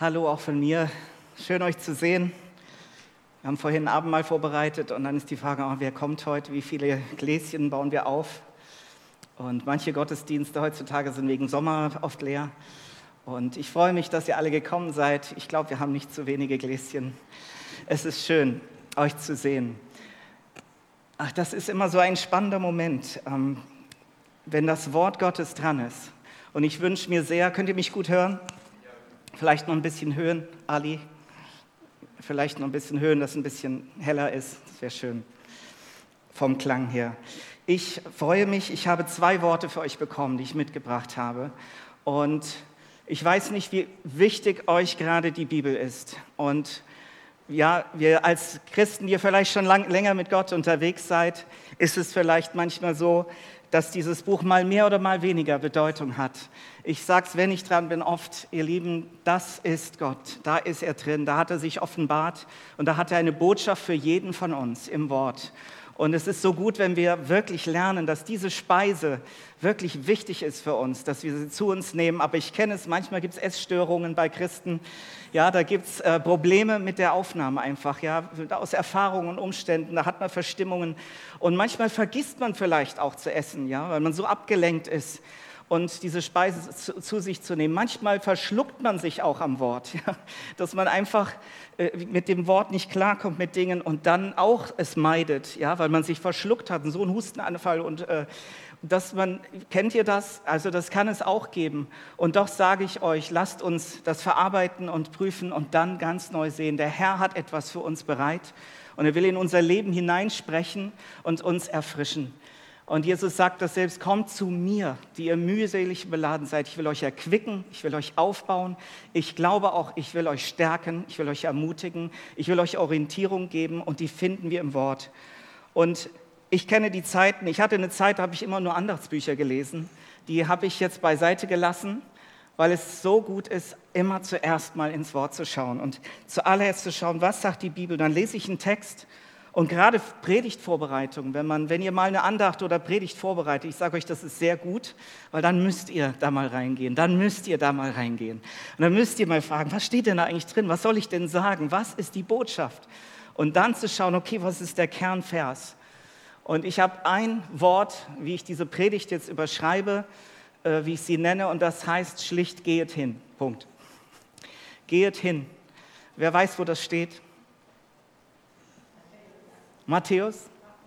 Hallo auch von mir. Schön euch zu sehen. Wir haben vorhin ein Abendmahl vorbereitet und dann ist die Frage, wer kommt heute, wie viele Gläschen bauen wir auf? Und manche Gottesdienste heutzutage sind wegen Sommer oft leer. Und ich freue mich, dass ihr alle gekommen seid. Ich glaube, wir haben nicht zu wenige Gläschen. Es ist schön, euch zu sehen. Ach, das ist immer so ein spannender Moment, wenn das Wort Gottes dran ist. Und ich wünsche mir sehr, könnt ihr mich gut hören? Vielleicht noch ein bisschen hören, Ali. Vielleicht noch ein bisschen hören, dass es ein bisschen heller ist. Das wäre schön vom Klang her. Ich freue mich, ich habe 2 Worte für euch bekommen, die ich mitgebracht habe. Und ich weiß nicht, wie wichtig euch gerade die Bibel ist. Und ja, wir als Christen, die ihr vielleicht schon länger mit Gott unterwegs seid, ist es vielleicht manchmal so, dass dieses Buch mal mehr oder mal weniger Bedeutung hat. Ich sage es, wenn ich dran bin, oft, ihr Lieben, das ist Gott, da ist er drin, da hat er sich offenbart und da hat er eine Botschaft für jeden von uns im Wort. Und es ist so gut, wenn wir wirklich lernen, dass diese Speise wirklich wichtig ist für uns, dass wir sie zu uns nehmen. Aber ich kenne es, manchmal gibt es Essstörungen bei Christen. Ja, da gibt es Probleme mit der Aufnahme einfach, ja, aus Erfahrungen und Umständen, da hat man Verstimmungen. Und manchmal vergisst man vielleicht auch zu essen, ja, weil man so abgelenkt ist und diese Speise zu sich zu nehmen. Manchmal verschluckt man sich auch am Wort, ja, dass man einfach mit dem Wort nicht klarkommt mit Dingen und dann auch es meidet, ja, weil man sich verschluckt hat, so ein Hustenanfall und kennt ihr das? Also das kann es auch geben. Und doch sage ich euch, lasst uns das verarbeiten und prüfen und dann ganz neu sehen. Der Herr hat etwas für uns bereit und er will in unser Leben hineinsprechen und uns erfrischen. Und Jesus sagt das selbst, kommt zu mir, die ihr mühselig beladen seid. Ich will euch erquicken, ich will euch aufbauen. Ich glaube auch, ich will euch stärken, ich will euch ermutigen, ich will euch Orientierung geben und die finden wir im Wort. Und ich kenne die Zeiten, ich hatte eine Zeit, da habe ich immer nur Andachtsbücher gelesen. Die habe ich jetzt beiseite gelassen, weil es so gut ist, immer zuerst mal ins Wort zu schauen und zuallererst zu schauen, was sagt die Bibel. Dann lese ich einen Text und gerade Predigtvorbereitung, wenn ihr mal eine Andacht oder Predigt vorbereitet, ich sage euch, das ist sehr gut, weil dann müsst ihr da mal reingehen, Und dann müsst ihr mal fragen, was steht denn da eigentlich drin, was soll ich denn sagen, was ist die Botschaft? Und dann zu schauen, okay, was ist der Kernvers? Und ich habe ein Wort, wie ich diese Predigt jetzt überschreibe, wie ich sie nenne, und das heißt schlicht, gehet hin. Punkt. Gehet hin. Wer weiß, wo das steht? Matthäus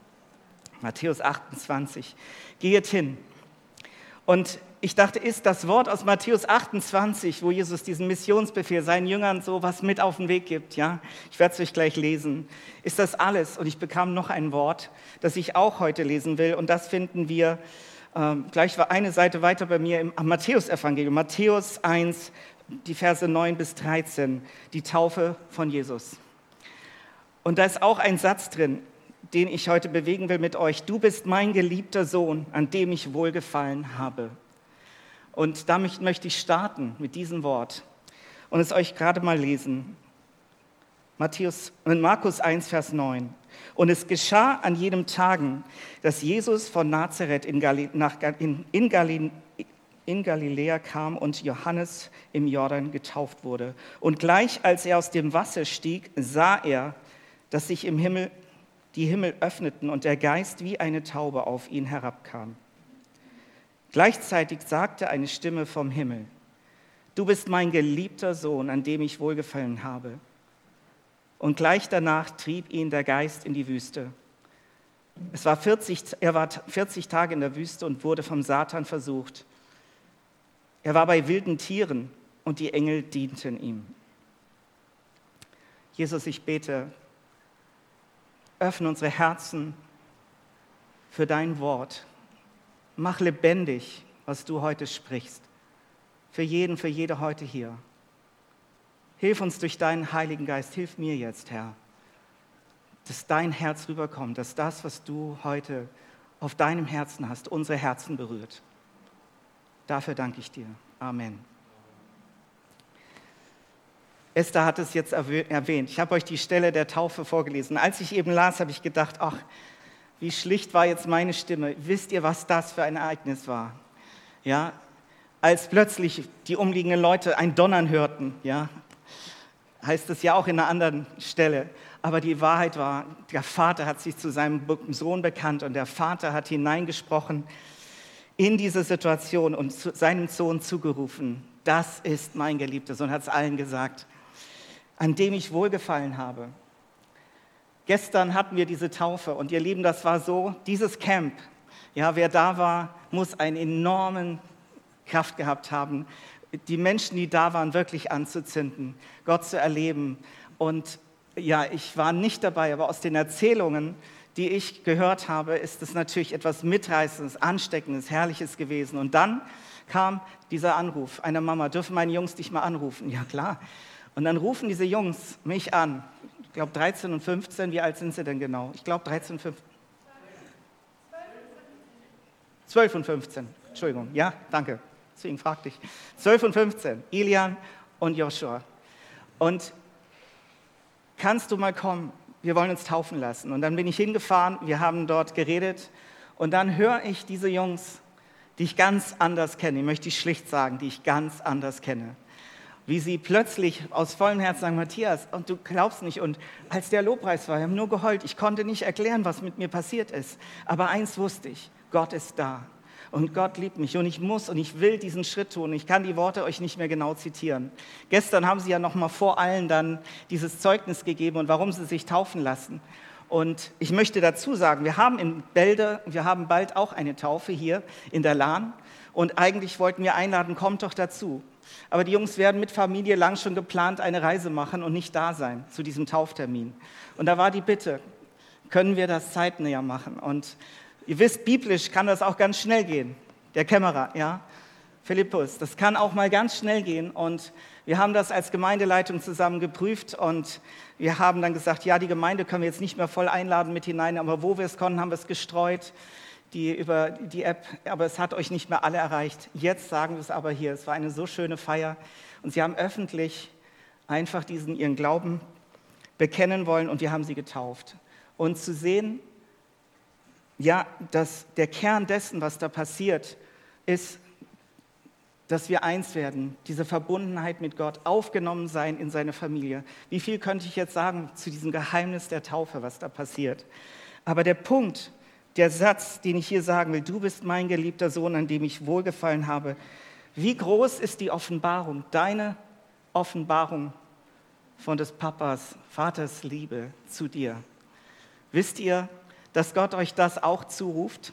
28. Gehet hin. Und ich dachte, ist das Wort aus Matthäus 28, wo Jesus diesen Missionsbefehl seinen Jüngern so was mit auf den Weg gibt, ja? Ich werde es euch gleich lesen. Ist das alles? Und ich bekam noch ein Wort, das ich auch heute lesen will. Und das finden wir gleich eine Seite weiter bei mir im Matthäus-Evangelium. Matthäus 1, die Verse 9 bis 13, die Taufe von Jesus. Und da ist auch ein Satz drin, den ich heute bewegen will mit euch. Du bist mein geliebter Sohn, an dem ich wohlgefallen habe. Und damit möchte ich starten mit diesem Wort und es euch gerade mal lesen. Markus 1, Vers 9. Und es geschah an jenem Tagen, dass Jesus von Nazareth in Galiläa kam und Johannes im Jordan getauft wurde. Und gleich als er aus dem Wasser stieg, sah er, dass sich im Himmel die Himmel öffneten und der Geist wie eine Taube auf ihn herabkam. Gleichzeitig sagte eine Stimme vom Himmel, du bist mein geliebter Sohn, an dem ich wohlgefallen habe. Und gleich danach trieb ihn der Geist in die Wüste. Er war 40 Tage in der Wüste und wurde vom Satan versucht. Er war bei wilden Tieren und die Engel dienten ihm. Jesus, ich bete, öffne unsere Herzen für dein Wort. Mach lebendig, was du heute sprichst. Für jeden, für jede heute hier. Hilf uns durch deinen Heiligen Geist. Hilf mir jetzt, Herr, dass dein Herz rüberkommt, dass das, was du heute auf deinem Herzen hast, unsere Herzen berührt. Dafür danke ich dir. Amen. Esther hat es jetzt erwähnt. Ich habe euch die Stelle der Taufe vorgelesen. Als ich eben las, habe ich gedacht, ach, wie schlicht war jetzt meine Stimme. Wisst ihr, was das für ein Ereignis war? Ja, als plötzlich die umliegenden Leute ein Donnern hörten, ja, heißt es ja auch in einer anderen Stelle. Aber die Wahrheit war, der Vater hat sich zu seinem Sohn bekannt und der Vater hat hineingesprochen in diese Situation und seinem Sohn zugerufen, das ist mein Geliebter Sohn, hat es allen gesagt, an dem ich wohlgefallen habe. Gestern hatten wir diese Taufe und ihr Lieben, das war so, dieses Camp, ja, wer da war, muss eine enorme Kraft gehabt haben, die Menschen, die da waren, wirklich anzuzünden, Gott zu erleben. Und ja, ich war nicht dabei, aber aus den Erzählungen, die ich gehört habe, ist es natürlich etwas Mitreißendes, Ansteckendes, Herrliches gewesen. Und dann kam dieser Anruf einer Mama, dürfen meine Jungs dich mal anrufen? Ja, klar. Und dann rufen diese Jungs mich an, ich glaube 13 und 15, wie alt sind sie denn genau? Ich glaube 13 und 15. 12 und 15, Entschuldigung, ja, danke, deswegen fragte ich. 12 und 15, Ilian und Joshua. Und kannst du mal kommen? Wir wollen uns taufen lassen. Und dann bin ich hingefahren, wir haben dort geredet und dann höre ich diese Jungs, die ich ganz anders kenne, ich möchte schlicht sagen, die ich ganz anders kenne, wie sie plötzlich aus vollem Herzen sagen, Matthias, und du glaubst nicht, und als der Lobpreis war, wir haben nur geheult, ich konnte nicht erklären, was mit mir passiert ist, aber eins wusste ich, Gott ist da. Und Gott liebt mich und ich muss und ich will diesen Schritt tun. Ich kann die Worte euch nicht mehr genau zitieren. Gestern haben sie ja noch mal vor allen dann dieses Zeugnis gegeben und warum sie sich taufen lassen. Und ich möchte dazu sagen, wir haben in Bälde, wir haben bald auch eine Taufe hier in der Lahn. Und eigentlich wollten wir einladen, kommt doch dazu. Aber die Jungs werden mit Familie lang schon geplant eine Reise machen und nicht da sein zu diesem Tauftermin. Und da war die Bitte, können wir das zeitnäher machen? Und ihr wisst, biblisch kann das auch ganz schnell gehen. Der Kämmerer, ja, Philippus, das kann auch mal ganz schnell gehen. Und wir haben das als Gemeindeleitung zusammen geprüft und wir haben dann gesagt, ja, die Gemeinde können wir jetzt nicht mehr voll einladen mit hinein, aber wo wir es konnten, haben wir es gestreut über die App, aber es hat euch nicht mehr alle erreicht. Jetzt sagen wir es aber hier, es war eine so schöne Feier und sie haben öffentlich einfach ihren Glauben bekennen wollen und wir haben sie getauft. Und zu sehen, ja, dass der Kern dessen, was da passiert, ist, dass wir eins werden, diese Verbundenheit mit Gott, aufgenommen sein in seine Familie. Wie viel könnte ich jetzt sagen zu diesem Geheimnis der Taufe, was da passiert? Aber der Punkt, der Satz, den ich hier sagen will, du bist mein geliebter Sohn, an dem ich wohlgefallen habe. Wie groß ist die Offenbarung, deine Offenbarung von des Papas, Vaters Liebe zu dir? Wisst ihr, dass Gott euch das auch zuruft?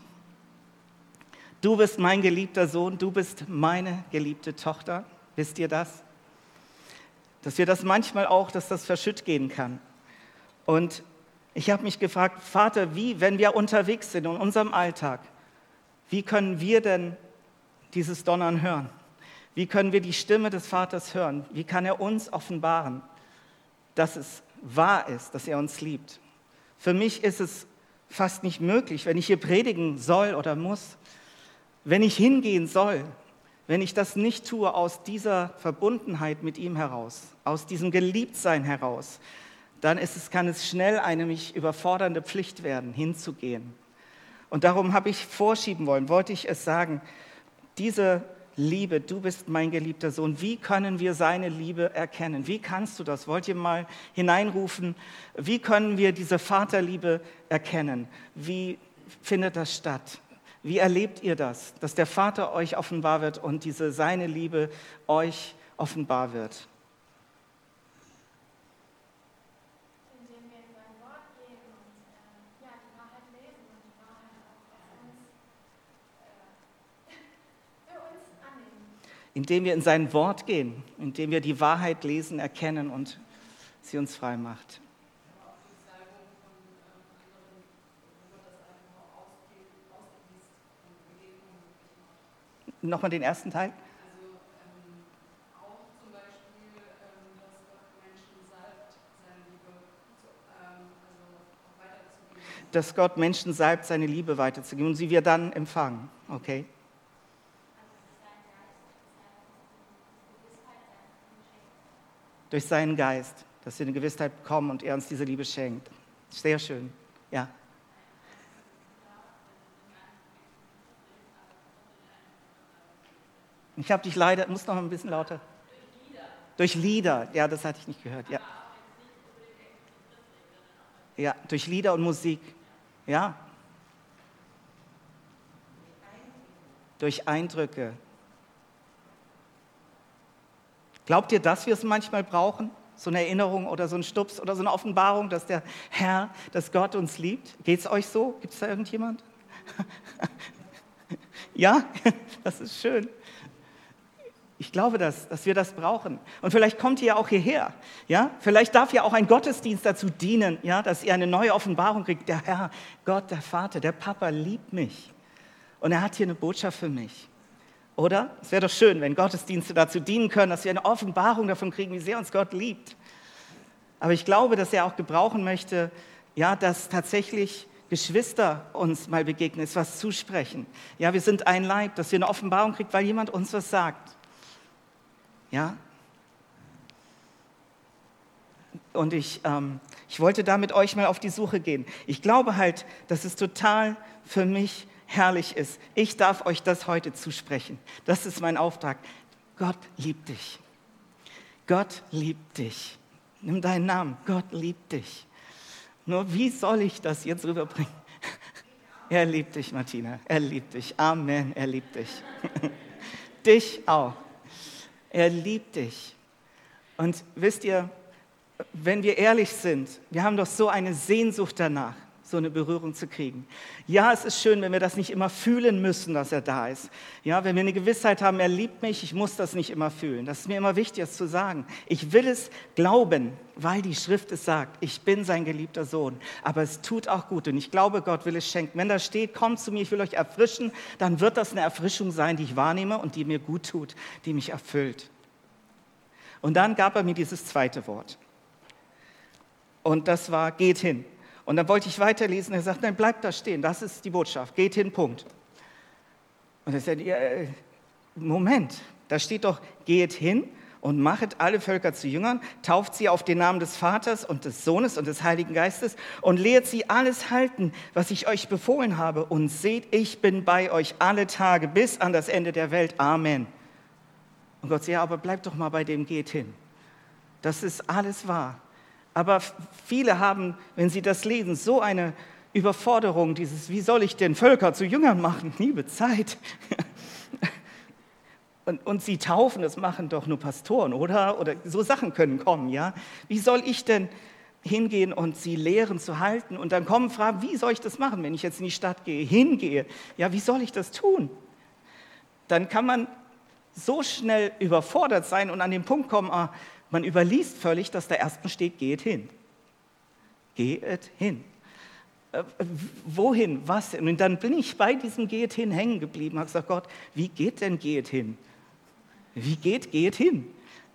Du bist mein geliebter Sohn, du bist meine geliebte Tochter. Wisst ihr das? Dass wir das manchmal auch, dass das verschütt gehen kann. Und ich habe mich gefragt, Vater, wie, wenn wir unterwegs sind in unserem Alltag, wie können wir denn dieses Donnern hören? Wie können wir die Stimme des Vaters hören? Wie kann er uns offenbaren, dass es wahr ist, dass er uns liebt? Für mich ist es fast nicht möglich, wenn ich hier predigen soll oder muss, wenn ich hingehen soll, wenn ich das nicht tue aus dieser Verbundenheit mit ihm heraus, aus diesem Geliebtsein heraus, dann kann es schnell eine mich überfordernde Pflicht werden, hinzugehen. Und darum wollte ich es sagen, diese Liebe, du bist mein geliebter Sohn, wie können wir seine Liebe erkennen? Wie kannst du das? Wollt ihr mal hineinrufen? Wie können wir diese Vaterliebe erkennen? Wie findet das statt? Wie erlebt ihr das, dass der Vater euch offenbar wird und seine Liebe euch offenbar wird? Indem wir in sein Wort gehen und die Wahrheit lesen und die Wahrheit auch für uns annehmen. Indem wir in sein Wort gehen, indem wir die Wahrheit lesen, erkennen und sie uns frei macht. Nochmal den ersten Teil. Auch zum Beispiel, dass Gott Menschen salbt, seine Liebe weiterzugeben. Dass Gott Menschen salbt, seine Liebe weiterzugeben und sie wir dann empfangen. Okay. Durch seinen Geist, dass wir eine Gewissheit bekommen und er uns diese Liebe schenkt. Sehr schön. Ja. Ich habe dich leider, muss noch ein bisschen lauter. durch Lieder. Ja, das hatte ich nicht gehört. Ja, ja, durch Lieder und Musik. Ja. Durch Eindrücke. Glaubt ihr, dass wir es manchmal brauchen? So eine Erinnerung oder so ein Stups oder so eine Offenbarung, dass der Herr, dass Gott uns liebt? Geht es euch so? Gibt es da irgendjemand? Ja, das ist schön. Ich glaube, dass wir das brauchen. Und vielleicht kommt ihr ja auch hierher. Ja? Vielleicht darf ja auch ein Gottesdienst dazu dienen, ja? Dass ihr eine neue Offenbarung kriegt. Der Herr, Gott, der Vater, der Papa liebt mich. Und er hat hier eine Botschaft für mich. Oder? Es wäre doch schön, wenn Gottesdienste dazu dienen können, dass wir eine Offenbarung davon kriegen, wie sehr uns Gott liebt. Aber ich glaube, dass er auch gebrauchen möchte, ja, dass tatsächlich Geschwister uns mal begegnen, ist was zusprechen. Ja, wir sind ein Leib, dass wir eine Offenbarung kriegen, weil jemand uns was sagt. Ja? Und ich wollte da mit euch mal auf die Suche gehen. Ich glaube halt, dass es total für mich herrlich ist. Ich darf euch das heute zusprechen. Das ist mein Auftrag. Gott liebt dich. Gott liebt dich. Nimm deinen Namen. Gott liebt dich. Nur wie soll ich das jetzt rüberbringen? Er liebt dich, Martina. Er liebt dich. Amen. Er liebt dich. Dich auch. Er liebt dich. Und wisst ihr, wenn wir ehrlich sind, wir haben doch so eine Sehnsucht danach, so eine Berührung zu kriegen. Ja, es ist schön, wenn wir das nicht immer fühlen müssen, dass er da ist. Ja, wenn wir eine Gewissheit haben, er liebt mich, ich muss das nicht immer fühlen. Das ist mir immer wichtig, das zu sagen. Ich will es glauben, weil die Schrift es sagt. Ich bin sein geliebter Sohn. Aber es tut auch gut und ich glaube, Gott will es schenken. Wenn da steht, kommt zu mir, ich will euch erfrischen, dann wird das eine Erfrischung sein, die ich wahrnehme und die mir gut tut, die mich erfüllt. Und dann gab er mir dieses zweite Wort. Und das war, geht hin. Und dann wollte ich weiterlesen. Er sagt, nein, bleib da stehen, das ist die Botschaft. Geht hin, Punkt. Und er sagt, ja, Moment, da steht doch, geht hin und machet alle Völker zu Jüngern, tauft sie auf den Namen des Vaters und des Sohnes und des Heiligen Geistes und lehrt sie alles halten, was ich euch befohlen habe. Und seht, ich bin bei euch alle Tage bis an das Ende der Welt. Amen. Und Gott sagt, ja, aber bleib doch mal bei dem, geht hin. Das ist alles wahr. Aber viele haben, wenn sie das lesen, so eine Überforderung, dieses, wie soll ich denn Völker zu Jüngern machen? Liebe Zeit. Und sie taufen, das machen doch nur Pastoren, oder? Oder so Sachen können kommen, ja? Wie soll ich denn hingehen und sie lehren zu halten? Und dann kommen Fragen, wie soll ich das machen, wenn ich jetzt in die Stadt gehe, hingehe? Ja, wie soll ich das tun? Dann kann man so schnell überfordert sein und an den Punkt kommen, man überliest völlig, dass da erstmal steht, geht hin. Geht hin. Wohin? Was denn? Und dann bin ich bei diesem geht hin hängen geblieben. Habe gesagt, Gott, wie geht denn geht hin? Wie geht hin?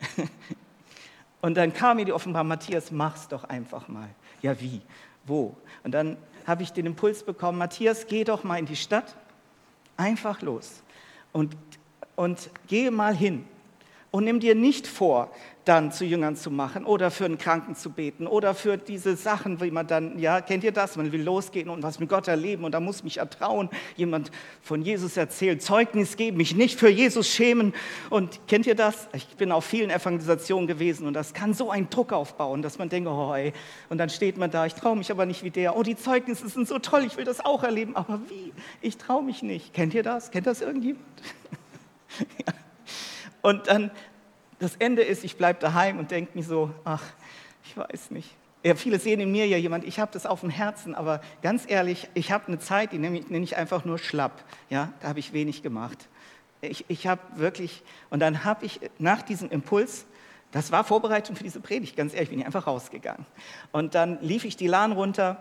Und dann kam mir die Offenbarung, Matthias, mach's doch einfach mal. Ja, wie? Wo? Und dann habe ich den Impuls bekommen, Matthias, geh doch mal in die Stadt. Einfach los. Und gehe mal hin. Und nimm dir nicht vor, dann zu Jüngern zu machen oder für einen Kranken zu beten oder für diese Sachen, wie man dann, ja, kennt ihr das? Man will losgehen und was mit Gott erleben und da muss mich ertrauen, jemand von Jesus erzählen, Zeugnis geben, mich nicht für Jesus schämen. Und kennt ihr das? Ich bin auf vielen Evangelisationen gewesen und das kann so einen Druck aufbauen, dass man denkt, oh ey, und dann steht man da, ich traue mich aber nicht wie der, oh, die Zeugnisse sind so toll, ich will das auch erleben, aber wie? Ich traue mich nicht. Kennt ihr das? Kennt das irgendjemand? Ja. Und dann, das Ende ist, ich bleibe daheim und denke mir so, ach, ich weiß nicht. Ja, viele sehen in mir ja jemand, ich habe das auf dem Herzen, aber ganz ehrlich, ich habe eine Zeit, die nenne ich einfach nur schlapp. Ja, da habe ich wenig gemacht. Ich habe wirklich, und dann habe ich nach diesem Impuls, das war Vorbereitung für diese Predigt, ganz ehrlich, bin ich einfach rausgegangen. Und dann lief ich die Lahn runter,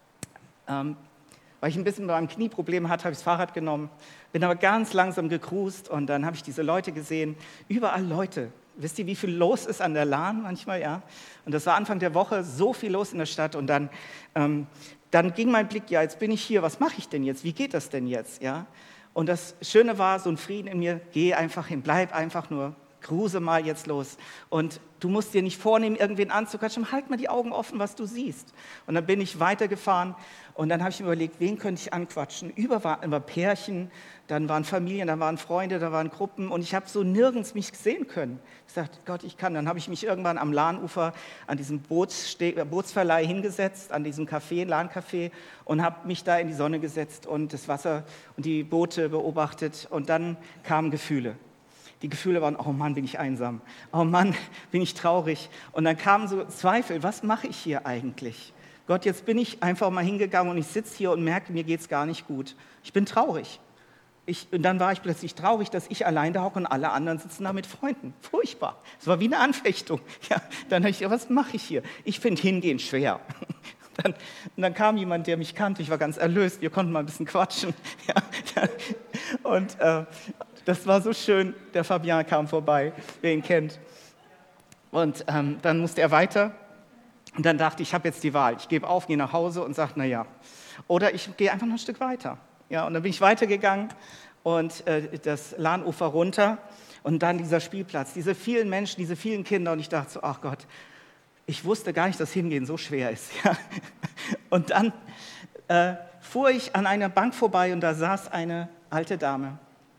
weil ich ein bisschen beim Knieproblem hatte, habe ich das Fahrrad genommen, bin aber ganz langsam gecruist und dann habe ich diese Leute gesehen, überall Leute. Wisst ihr, wie viel los ist an der Lahn manchmal, ja? Und das war Anfang der Woche, so viel los in der Stadt und dann ging mein Blick, ja, jetzt bin ich hier, was mache ich denn jetzt, wie geht das denn jetzt, ja? Und das Schöne war, so ein Frieden in mir, geh einfach hin, bleib einfach nur gruse mal jetzt los. Und du musst dir nicht vornehmen, irgendwen anzuquatschen, halt mal die Augen offen, was du siehst. Und dann bin ich weitergefahren und dann habe ich mir überlegt, wen könnte ich anquatschen. Überall war Pärchen, dann waren Familien, dann waren Freunde, da waren Gruppen und ich habe so nirgends mich sehen können. Ich sagte, Gott, ich kann. Dann habe ich mich irgendwann am Lahnufer an diesem Bootsverleih hingesetzt, an diesem Café, Lahncafé und habe mich da in die Sonne gesetzt und das Wasser und die Boote beobachtet und dann kamen Gefühle. Die Gefühle waren, oh Mann, bin ich einsam, oh Mann, bin ich traurig. Und dann kamen so Zweifel, was mache ich hier eigentlich? Gott, jetzt bin ich einfach mal hingegangen und ich sitze hier und merke, mir geht es gar nicht gut. Ich bin traurig. Und dann war ich plötzlich traurig, dass ich allein da hocke und alle anderen sitzen da mit Freunden. Furchtbar. Es war wie eine Anfechtung. Ja, dann habe ich gesagt, was mache ich hier? Ich finde Hingehen schwer. Dann kam jemand, der mich kannte. Ich war ganz erlöst. Wir konnten mal ein bisschen quatschen. Ja, und das war so schön. Der Fabian kam vorbei, wer ihn kennt. Und dann musste er weiter. Und dann dachte ich, ich habe jetzt die Wahl. Ich gebe auf, gehe nach Hause und sage, naja. Oder ich gehe einfach noch ein Stück weiter. Ja, und dann bin ich weitergegangen und das Lahnufer runter und dann dieser Spielplatz, diese vielen Menschen, diese vielen Kinder und ich dachte so, ach Gott, ich wusste gar nicht, dass Hingehen so schwer ist. Ja. Und dann fuhr ich an einer Bank vorbei und da saß eine alte Dame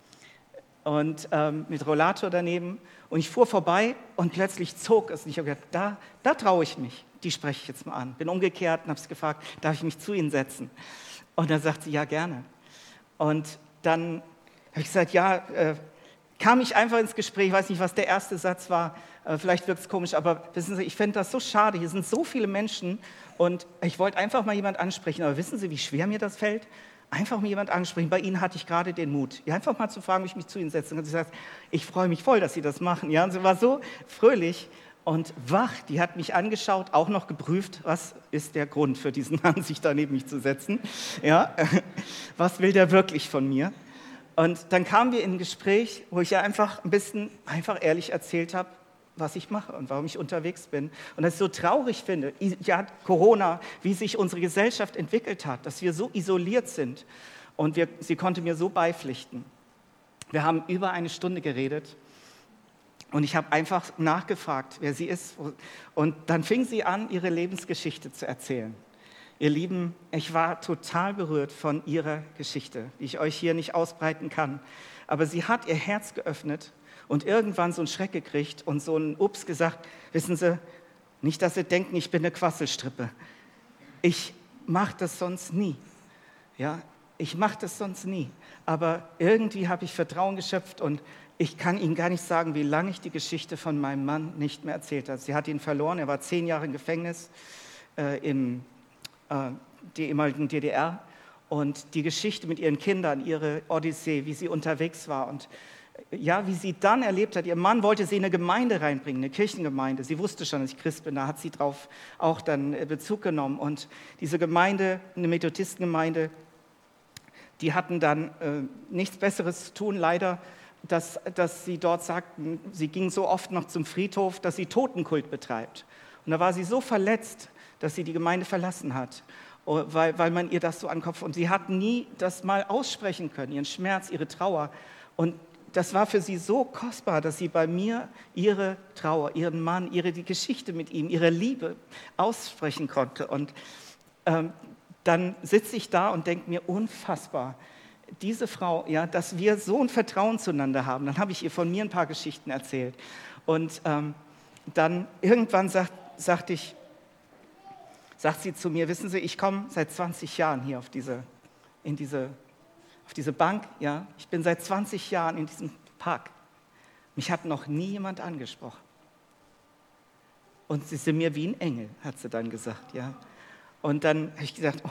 und mit Rollator daneben und ich fuhr vorbei und plötzlich zog es und ich habe gedacht, da traue ich mich, die spreche ich jetzt mal an. Bin umgekehrt und habe sie gefragt, darf ich mich zu Ihnen setzen? Und dann sagt sie, ja, gerne. Und dann habe ich gesagt, ja, kam ich einfach ins Gespräch, ich weiß nicht, was der erste Satz war, vielleicht wirkt es komisch, aber wissen Sie, ich fände das so schade, hier sind so viele Menschen und ich wollte einfach mal jemand ansprechen, aber wissen Sie, wie schwer mir das fällt? Einfach mal jemand ansprechen, bei Ihnen hatte ich gerade den Mut, ja, einfach mal zu fragen, ob ich mich zu Ihnen setze. Und sie sagt, ich freue mich voll, dass Sie das machen. Ja, und sie war so fröhlich und wach, die hat mich angeschaut, auch noch geprüft, was ist der Grund für diesen Mann, sich da neben mich zu setzen. Ja, was will der wirklich von mir? Und dann kamen wir in ein Gespräch, wo ich ja einfach ein bisschen ehrlich erzählt habe, was ich mache und warum ich unterwegs bin. Und das ich so traurig finde, ja, Corona, wie sich unsere Gesellschaft entwickelt hat, dass wir so isoliert sind. Und sie konnte mir so beipflichten. Wir haben über eine Stunde geredet. Und ich habe einfach nachgefragt, wer sie ist. Und dann fing sie an, ihre Lebensgeschichte zu erzählen. Ihr Lieben, ich war total berührt von ihrer Geschichte, die ich euch hier nicht ausbreiten kann. Aber sie hat ihr Herz geöffnet und irgendwann so einen Schreck gekriegt und so einen Ups gesagt, wissen Sie, nicht, dass Sie denken, ich bin eine Quasselstrippe. Ich mache das sonst nie. Ja, ich mache das sonst nie. Aber irgendwie habe ich Vertrauen geschöpft und ich kann Ihnen gar nicht sagen, wie lange ich die Geschichte von meinem Mann nicht mehr erzählt habe. Sie hat ihn verloren, er war 10 Jahre im Gefängnis in der ehemaligen DDR. Und die Geschichte mit ihren Kindern, ihre Odyssee, wie sie unterwegs war und ja, wie sie dann erlebt hat. Ihr Mann wollte sie in eine Gemeinde reinbringen, eine Kirchengemeinde. Sie wusste schon, dass ich Christ bin, da hat sie drauf auch dann Bezug genommen. Und diese Gemeinde, eine Methodistengemeinde, die hatten dann nichts Besseres zu tun, leider, dass sie dort sagten, sie ging so oft noch zum Friedhof, dass sie Totenkult betreibt. Und da war sie so verletzt, dass sie die Gemeinde verlassen hat, weil man ihr das so an den Kopf... Und sie hat nie das mal aussprechen können, ihren Schmerz, ihre Trauer. Und das war für sie so kostbar, dass sie bei mir ihre Trauer, ihren Mann, die Geschichte mit ihm, ihre Liebe aussprechen konnte. Und dann sitze ich da und denke mir, unfassbar, diese Frau, ja, dass wir so ein Vertrauen zueinander haben. Dann habe ich ihr von mir ein paar Geschichten erzählt. Und dann irgendwann sagt sie zu mir, wissen Sie, ich komme seit 20 Jahren hier auf diese Bank. Ja? Ich bin seit 20 Jahren in diesem Park. Mich hat noch nie jemand angesprochen. Und sie sind mir wie ein Engel, hat sie dann gesagt. Ja? Und dann habe ich gesagt,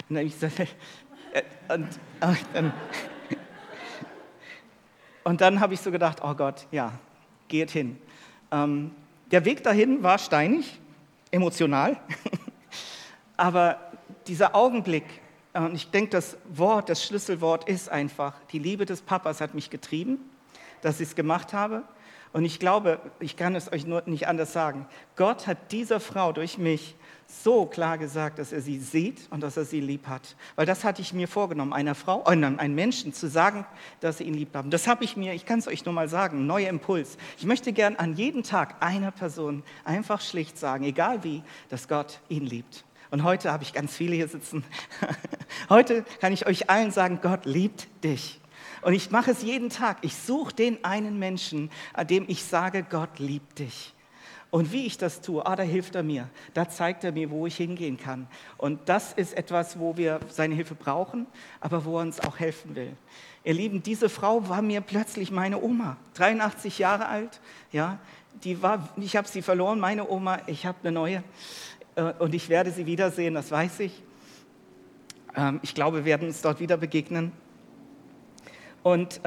und dann habe ich so gedacht, oh Gott, ja, geht hin. Der Weg dahin war steinig, emotional, aber dieser Augenblick, und ich denke, das Schlüsselwort ist einfach, die Liebe des Papas hat mich getrieben, dass ich es gemacht habe. Und ich glaube, ich kann es euch nur nicht anders sagen, Gott hat dieser Frau durch mich so klar gesagt, dass er sie sieht und dass er sie lieb hat. Weil das hatte ich mir vorgenommen, einem Menschen zu sagen, dass sie ihn lieb haben. Das habe ich mir, ich kann es euch nur mal sagen, ein neuer Impuls. Ich möchte gern an jedem Tag einer Person einfach schlicht sagen, egal wie, dass Gott ihn liebt. Und heute habe ich ganz viele hier sitzen. Heute kann ich euch allen sagen, Gott liebt dich. Und ich mache es jeden Tag. Ich suche den einen Menschen, an dem ich sage, Gott liebt dich. Und wie ich das tue, da hilft er mir. Da zeigt er mir, wo ich hingehen kann. Und das ist etwas, wo wir seine Hilfe brauchen, aber wo er uns auch helfen will. Ihr Lieben, diese Frau war mir plötzlich meine Oma, 83 Jahre alt. Ja, ich habe sie verloren, meine Oma, ich habe eine neue. Und ich werde sie wiedersehen, das weiß ich. Ich glaube, wir werden uns dort wieder begegnen. Und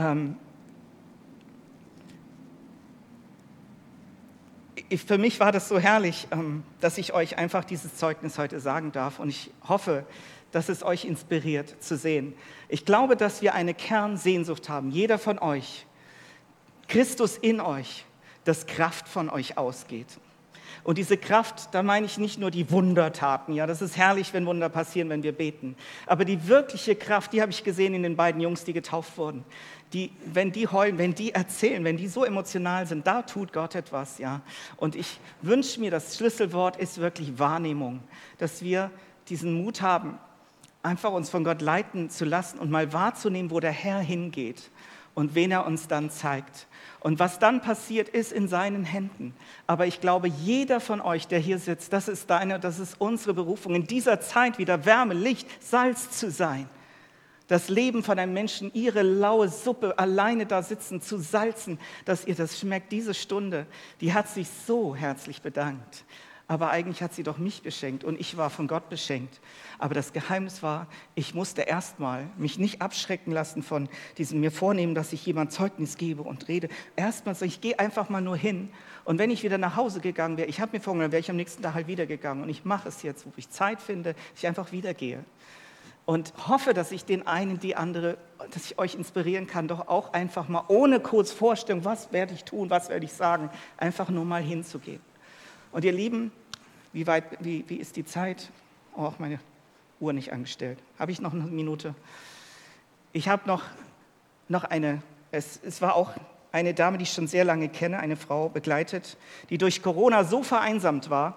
für mich war das so herrlich, dass ich euch einfach dieses Zeugnis heute sagen darf. Und ich hoffe, dass es euch inspiriert zu sehen. Ich glaube, dass wir eine Kernsehnsucht haben, jeder von euch, Christus in euch, dass Kraft von euch ausgeht. Und diese Kraft, da meine ich nicht nur die Wundertaten. Ja, das ist herrlich, wenn Wunder passieren, wenn wir beten. Aber die wirkliche Kraft, die habe ich gesehen in den beiden Jungs, die getauft wurden. Wenn die heulen, wenn die erzählen, wenn die so emotional sind, da tut Gott etwas. Ja. Und ich wünsche mir, das Schlüsselwort ist wirklich Wahrnehmung. Dass wir diesen Mut haben, einfach uns von Gott leiten zu lassen und mal wahrzunehmen, wo der Herr hingeht und wen er uns dann zeigt. Und was dann passiert, ist in seinen Händen. Aber ich glaube, jeder von euch, der hier sitzt, das ist unsere Berufung, in dieser Zeit wieder Wärme, Licht, Salz zu sein. Das Leben von einem Menschen, ihre laue Suppe alleine da sitzen, zu salzen, dass ihr das schmeckt. Diese Stunde, die hat sich so herzlich bedankt. Aber eigentlich hat sie doch mich beschenkt und ich war von Gott beschenkt. Aber das Geheimnis war, ich musste erstmal mich nicht abschrecken lassen von diesem mir vornehmen, dass ich jemand Zeugnis gebe und rede. Erstmal so, ich gehe einfach mal nur hin. Und wenn ich wieder nach Hause gegangen wäre, ich habe mir vorgenommen, wäre ich am nächsten Tag halt wieder gegangen. Und ich mache es jetzt, wo ich Zeit finde, dass ich einfach wieder gehe. Und hoffe, dass ich den einen, die andere, dass ich euch inspirieren kann, doch auch einfach mal ohne kurz Vorstellung, was werde ich tun, was werde ich sagen, einfach nur mal hinzugehen. Und ihr Lieben, wie ist die Zeit? Oh, auch meine Uhr nicht angestellt. Habe ich noch eine Minute? Ich habe noch eine, es war auch eine Dame, die ich schon sehr lange kenne, eine Frau begleitet, die durch Corona so vereinsamt war,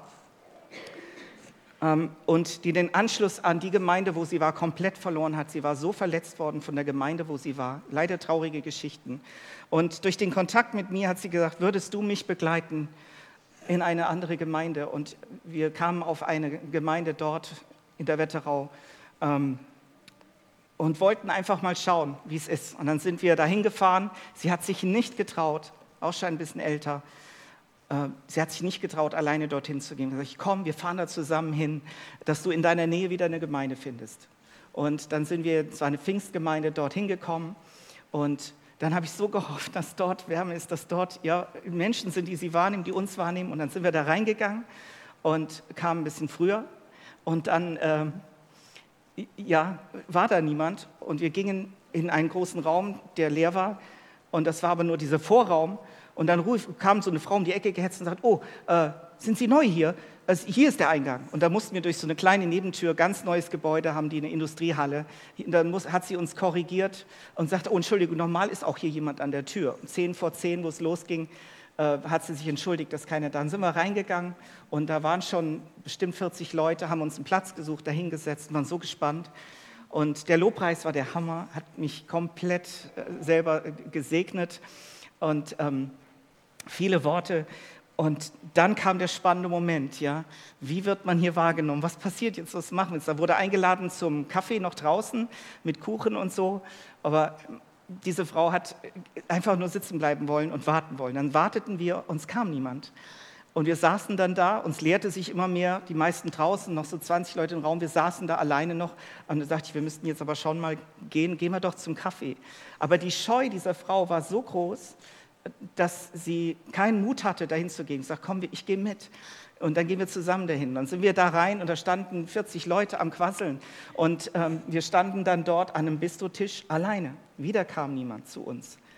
und die den Anschluss an die Gemeinde, wo sie war, komplett verloren hat. Sie war so verletzt worden von der Gemeinde, wo sie war. Leider traurige Geschichten. Und durch den Kontakt mit mir hat sie gesagt, würdest du mich begleiten in eine andere Gemeinde? Und wir kamen auf eine Gemeinde dort in der Wetterau und wollten einfach mal schauen, wie es ist. Und dann sind wir dahin gefahren. Sie hat sich nicht getraut, auch schon ein bisschen älter. Sie hat sich nicht getraut, alleine dorthin zu gehen. Sie hat gesagt, komm, wir fahren da zusammen hin, dass du in deiner Nähe wieder eine Gemeinde findest. Und dann sind wir zu einer Pfingstgemeinde dorthin gekommen. Und dann habe ich so gehofft, dass dort Wärme ist, dass dort Menschen sind, die sie wahrnehmen, die uns wahrnehmen. Und dann sind wir da reingegangen und kamen ein bisschen früher. Und dann war da niemand. Und wir gingen in einen großen Raum, der leer war. Und das war aber nur dieser Vorraum. Und dann kam so eine Frau um die Ecke gehetzt und sagt, sind Sie neu hier? Also hier ist der Eingang. Und da mussten wir durch so eine kleine Nebentür, ganz neues Gebäude, haben die eine Industriehalle. Und dann hat sie uns korrigiert und sagte, Entschuldigung, normal ist auch hier jemand an der Tür. Um 10:10, wo es losging, hat sie sich entschuldigt, dass keiner da ist. Dann sind wir reingegangen und da waren schon bestimmt 40 Leute, haben uns einen Platz gesucht, da hingesetzt und waren so gespannt. Und der Lobpreis war der Hammer, hat mich komplett selber gesegnet und viele Worte. Und dann kam der spannende Moment, ja. Wie wird man hier wahrgenommen? Was passiert jetzt? Was machen wir jetzt? Da wurde eingeladen zum Kaffee noch draußen mit Kuchen und so. Aber diese Frau hat einfach nur sitzen bleiben wollen und warten wollen. Dann warteten wir, uns kam niemand. Und wir saßen dann da, uns leerte sich immer mehr, die meisten draußen, noch so 20 Leute im Raum. Wir saßen da alleine noch. Und da sagte ich, wir müssten jetzt aber schon mal gehen wir doch zum Kaffee. Aber die Scheu dieser Frau war so groß, dass sie keinen Mut hatte, dahin zu gehen. Ich sagte, komm, ich gehe mit. Und dann gehen wir zusammen dahin. Dann sind wir da rein und da standen 40 Leute am Quasseln. Und wir standen dann dort an einem Bistrotisch alleine. Wieder kam niemand zu uns.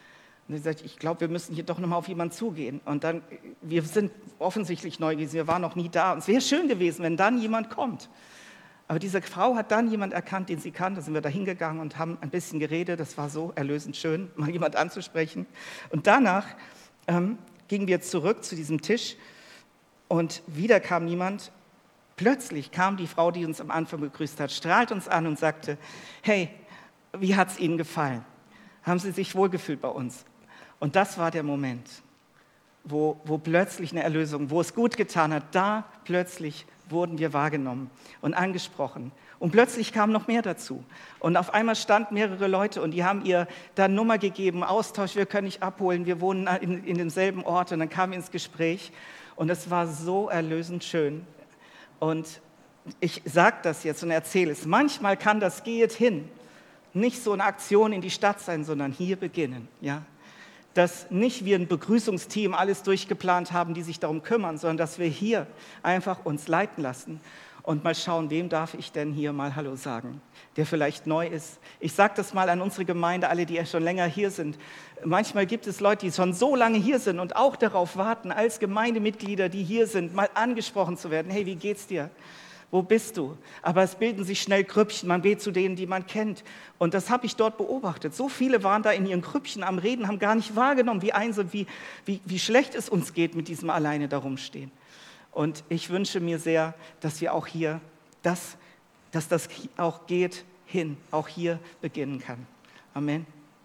Und sie sagt, ich glaube, wir müssen hier doch nochmal auf jemanden zugehen. Und dann, wir sind offensichtlich neu gewesen, wir waren noch nie da. Und es wäre schön gewesen, wenn dann jemand kommt. Aber diese Frau hat dann jemand erkannt, den sie kannte. Da sind wir da hingegangen und haben ein bisschen geredet. Das war so erlösend schön, mal jemand anzusprechen. Und danach gingen wir zurück zu diesem Tisch und wieder kam niemand. Plötzlich kam die Frau, die uns am Anfang begrüßt hat, strahlt uns an und sagte, hey, wie hat es Ihnen gefallen? Haben Sie sich wohlgefühlt bei uns? Und das war der Moment, wo plötzlich eine Erlösung, wo es gut getan hat, da plötzlich wurden wir wahrgenommen und angesprochen. Und plötzlich kam noch mehr dazu. Und auf einmal standen mehrere Leute und die haben ihr dann Nummer gegeben, Austausch, wir können dich abholen, wir wohnen in demselben Ort. Und dann kamen wir ins Gespräch und es war so erlösend schön. Und ich sage das jetzt und erzähle es. Manchmal kann das Geht hin nicht so eine Aktion in die Stadt sein, sondern hier beginnen. Ja? Dass nicht wir ein Begrüßungsteam alles durchgeplant haben, die sich darum kümmern, sondern dass wir hier einfach uns leiten lassen und mal schauen, wem darf ich denn hier mal Hallo sagen, der vielleicht neu ist. Ich sage das mal an unsere Gemeinde, alle, die ja schon länger hier sind. Manchmal gibt es Leute, die schon so lange hier sind und auch darauf warten, als Gemeindemitglieder, die hier sind, mal angesprochen zu werden. Hey, wie geht's dir? Wo bist du? Aber es bilden sich schnell Grüppchen, man geht zu denen, die man kennt. Und das habe ich dort beobachtet. So viele waren da in ihren Grüppchen am Reden, haben gar nicht wahrgenommen, wie einsam, wie schlecht es uns geht mit diesem alleine darum stehen. Und ich wünsche mir sehr, dass wir auch hier, dass das auch geht hin, auch hier beginnen kann. Amen.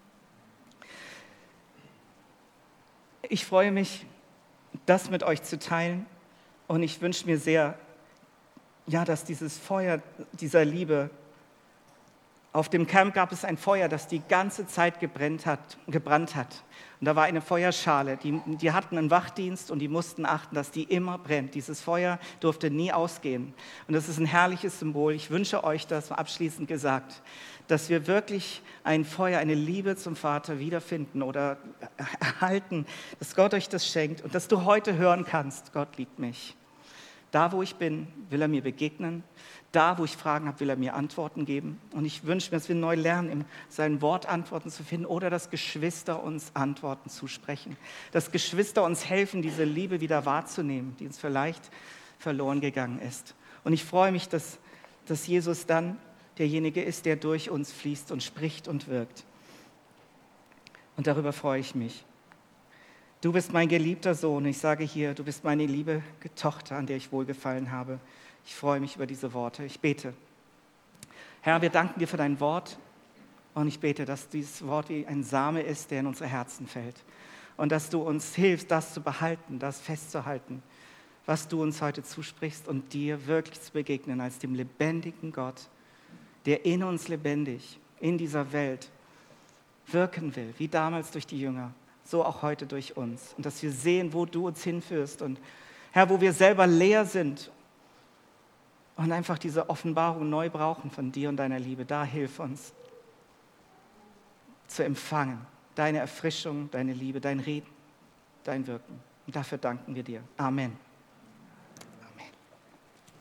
Ich freue mich, das mit euch zu teilen. Und ich wünsche mir sehr, ja, dass dieses Feuer dieser Liebe, auf dem Camp gab es ein Feuer, das die ganze Zeit gebrannt hat. Und da war eine Feuerschale, die hatten einen Wachdienst und die mussten achten, dass die immer brennt. Dieses Feuer durfte nie ausgehen. Und das ist ein herrliches Symbol. Ich wünsche euch das abschließend gesagt, dass wir wirklich ein Feuer, eine Liebe zum Vater wiederfinden oder erhalten, dass Gott euch das schenkt und dass du heute hören kannst, Gott liebt mich. Da, wo ich bin, will er mir begegnen. Da, wo ich Fragen habe, will er mir Antworten geben. Und ich wünsche mir, dass wir neu lernen, in seinem Wort Antworten zu finden oder dass Geschwister uns Antworten zusprechen. Dass Geschwister uns helfen, diese Liebe wieder wahrzunehmen, die uns vielleicht verloren gegangen ist. Und ich freue mich, dass Jesus dann derjenige ist, der durch uns fließt und spricht und wirkt. Und darüber freue ich mich. Du bist mein geliebter Sohn. Ich sage hier, du bist meine liebe Tochter, an der ich wohlgefallen habe. Ich freue mich über diese Worte. Ich bete. Herr, wir danken dir für dein Wort und ich bete, dass dieses Wort wie ein Same ist, der in unsere Herzen fällt und dass du uns hilfst, das zu behalten, das festzuhalten, was du uns heute zusprichst und dir wirklich zu begegnen als dem lebendigen Gott, der in uns lebendig, in dieser Welt wirken will, wie damals durch die Jünger. So auch heute durch uns. Und dass wir sehen, wo du uns hinführst. Und Herr, wo wir selber leer sind und einfach diese Offenbarung neu brauchen von dir und deiner Liebe, da hilf uns zu empfangen. Deine Erfrischung, deine Liebe, dein Reden, dein Wirken. Und dafür danken wir dir. Amen.